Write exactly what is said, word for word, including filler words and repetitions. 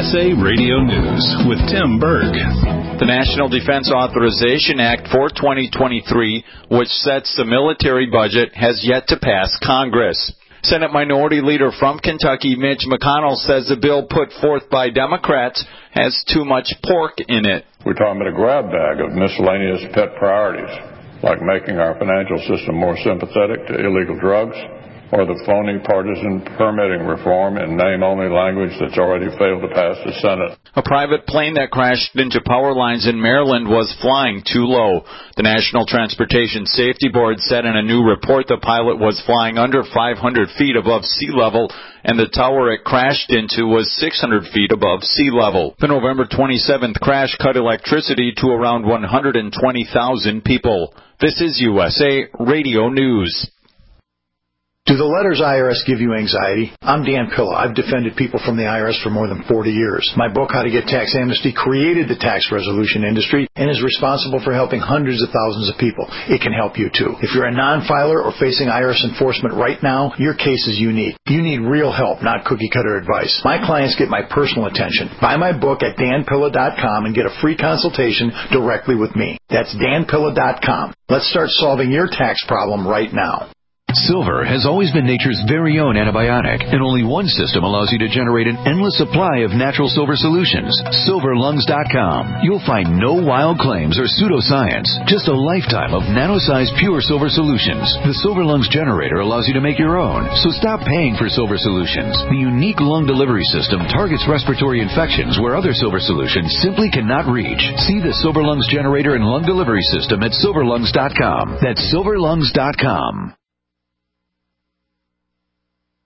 S A Radio News with Tim Berg. The National Defense Authorization Act for twenty twenty-three, which sets the military budget, has yet to pass Congress. Senate Minority Leader from Kentucky, Mitch McConnell, says the bill put forth by Democrats has too much pork in it. We're talking about a grab bag of miscellaneous pet priorities, like making our financial system more sympathetic to illegal drugs, or the phony partisan permitting reform in name-only language that's already failed to pass the Senate. A private plane that crashed into power lines in Maryland was flying too low. The National Transportation Safety Board said in a new report the pilot was flying under five hundred feet above sea level, and the tower it crashed into was six hundred feet above sea level. The November twenty-seventh crash cut electricity to around one hundred twenty thousand people. This is U S A Radio News. Do the letters I R S give you anxiety? I'm Dan Pilla. I've defended people from the I R S for more than forty years. My book, How to Get Tax Amnesty, created the tax resolution industry and is responsible for helping hundreds of thousands of people. It can help you, too. If you're a non-filer or facing I R S enforcement right now, your case is unique. You need real help, not cookie-cutter advice. My clients get my personal attention. Buy my book at dan pilla dot com and get a free consultation directly with me. That's dan pilla dot com. Let's start solving your tax problem right now. Silver has always been nature's very own antibiotic, and only one system allows you to generate an endless supply of natural silver solutions. silver lungs dot com. You'll find no wild claims or pseudoscience, just a lifetime of nano-sized pure silver solutions. The Silver Lungs generator allows you to make your own, so stop paying for silver solutions. The unique lung delivery system targets respiratory infections where other silver solutions simply cannot reach. See the Silver Lungs generator and lung delivery system at silver lungs dot com. That's silver lungs dot com.